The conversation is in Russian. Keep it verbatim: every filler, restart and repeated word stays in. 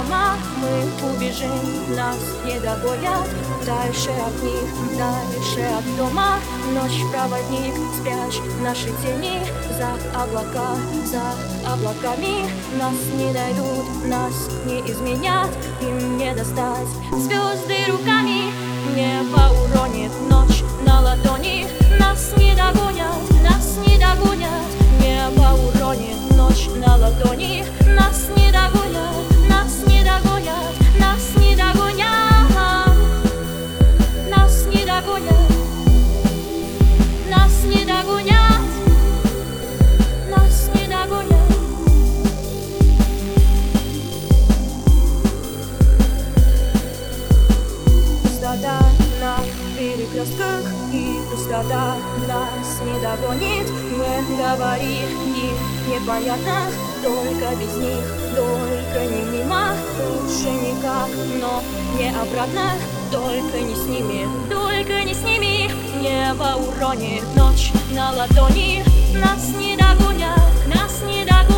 дома мы убежим, нас не догонят. Дальше от них, дальше от дома. Ночь, проводник, спрячь наши тени за облака, за облаками. Нас не найдут, нас не изменят, им не достать звезды руками. Небо уронит ночь на ладони, нас не догонят, нас не догонят. Небо уронит ночь на ладони, нас не догонят, нас не догонят, нас не догонят, нас не догонят, нас не догонят, нас не догонят. Пустота на перекрестках и пустота нас не догонит. Мы говорим им непонятно, только без них, только не мимо. Лучше никак, но не обратно, только не с ними, только не с ними. Небо уронит ночь на ладони, нас не догонят, нас не догонят.